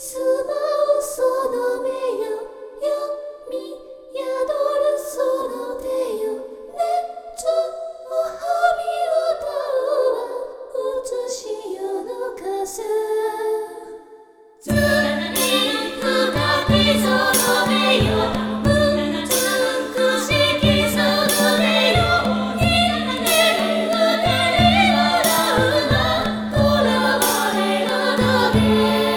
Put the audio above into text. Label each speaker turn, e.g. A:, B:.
A: 住まうその目よ、よみ宿るその手よ、熱をはみ歌うは映し夜の風。つなぎ深きその目よ、美しきその目よ、人間が照れ笑うな、囚われの棘。